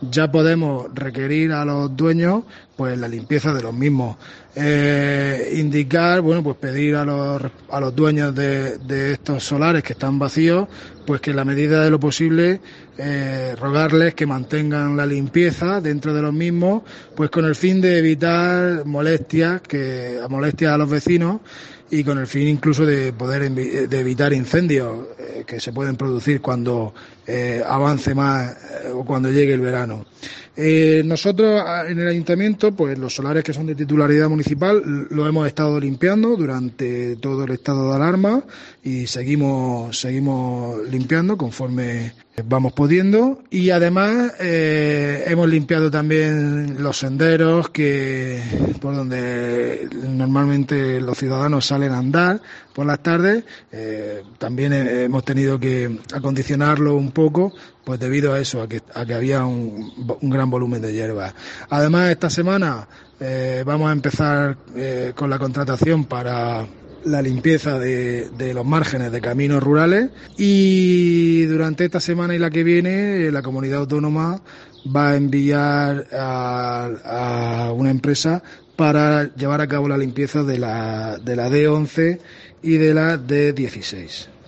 ya podemos requerir a los dueños pues la limpieza de los mismos. Indicar, bueno, pues pedir a los dueños de estos solares que están vacíos, pues que en la medida de lo posible rogarles que mantengan la limpieza dentro de los mismos, pues con el fin de evitar molestias a los vecinos y con el fin incluso de poder de evitar incendios que se pueden producir cuando avance más o cuando llegue el verano. Nosotros en el ayuntamiento, pues los solares que son de titularidad municipal los hemos estado limpiando durante todo el estado de alarma y seguimos limpiando conforme vamos pudiendo, y además hemos limpiado también los senderos por donde normalmente los ciudadanos salen a andar por las tardes. También hemos tenido que acondicionarlo un poco, pues debido a eso, a que había un gran volumen de hierba. Además, esta semana vamos a empezar con la contratación para la limpieza de los márgenes de caminos rurales, y durante esta semana y la que viene la comunidad autónoma va a enviar a una empresa para llevar a cabo la limpieza de la D11 y de la D16.